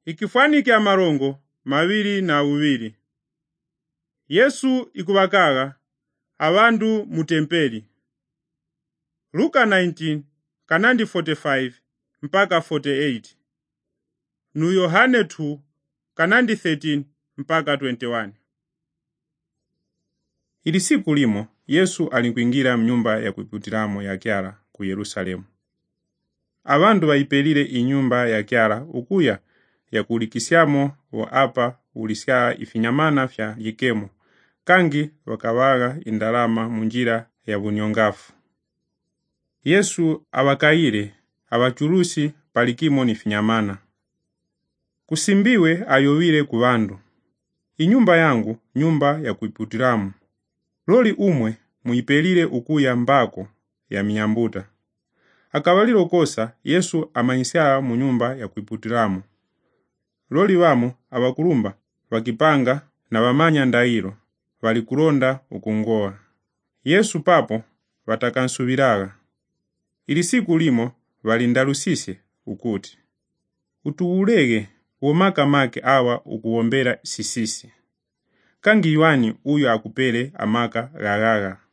Ikifanike amarongo mawiri na uwiri. Yesu ikubakaga abandu mu tempeli. Luka 19 kanandi 45 mpaka 48. Nu Yohane 2 kanandi 13 mpaka 21. Ili siku limo Yesu alikuingira mnyumba ya kuiputiramo ya kyala ku Yerusalemu. Abandu baipelile inyumba ya kyala ukuya ya kulikisyamo wa apa ulisya ifinyamana fya yikemo, kangi wakawaga indalama munjira ya bunyongafu. Yesu abakaile abachulusi palikimo ni finyamana. Kusimbiwe ayowile ku bandu, inyumba yangu nyumba ya kuiputiramu. Loli umwe muipelile ukuya mbako ya minyambuta. Akabalilo kosa Yesu amanyisya mu nyumba ya kuiputiramu. Loli wamo abakulumba wakipanga na bamanya ndailo walikulonda ukungoa. Yesu papo watakansubiraga. Ili siku limo walindalusisye ukuti, utuulege uomaka make awa ukuombera sisisi. Kangi Yohani uyo akupele amaka gagaga.